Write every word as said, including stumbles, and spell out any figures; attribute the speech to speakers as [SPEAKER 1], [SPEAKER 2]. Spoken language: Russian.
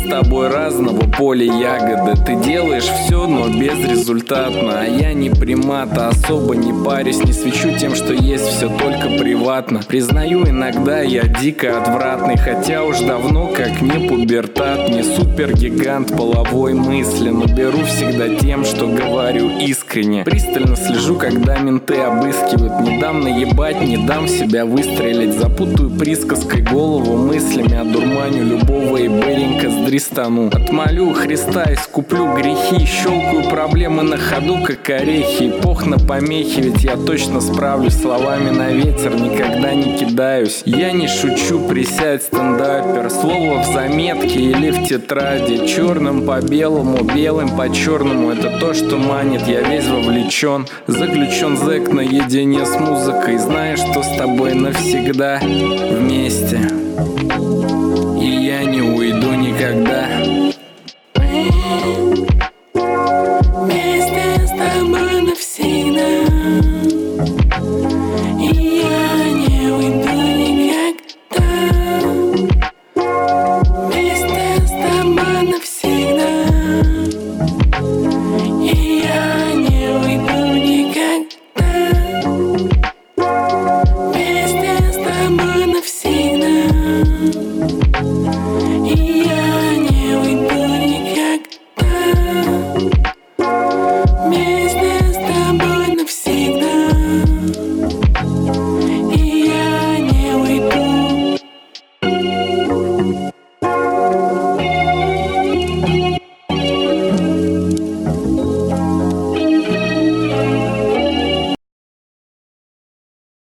[SPEAKER 1] тобой разного поля ягоды. Ты делаешь все, но безрезультатно. А я не примата, особо не парюсь, не свечу тем, что есть, все только приватно. Признаю, иногда я дико отвратный, хотя уж давно как не пубертат. Не супергигант половой мысли, но беру всегда тем, что говорю искренне. Пристально слежу, когда менты обыскивают. Не дам наебать, не дам себя выстрелить. Запутаю присказкой голову мыслями, одурманю любого и быренько сдристану. Отмолю Христа, искуплю грехи, щелкаю проблемы на ходу, как орехи. Эпох на помехи, ведь я точно справлюсь. Словами на ветер никогда не кидаюсь. Я не шучу, присядь, стендапер. Слово в заметке или в тетради. Черным по белому, белым по черному. Это то, что манит, я весь вовлечен. Заключен зэк наедине с музыкой. Знаешь, что с тобой навсегда вместе. И я не уйду никогда.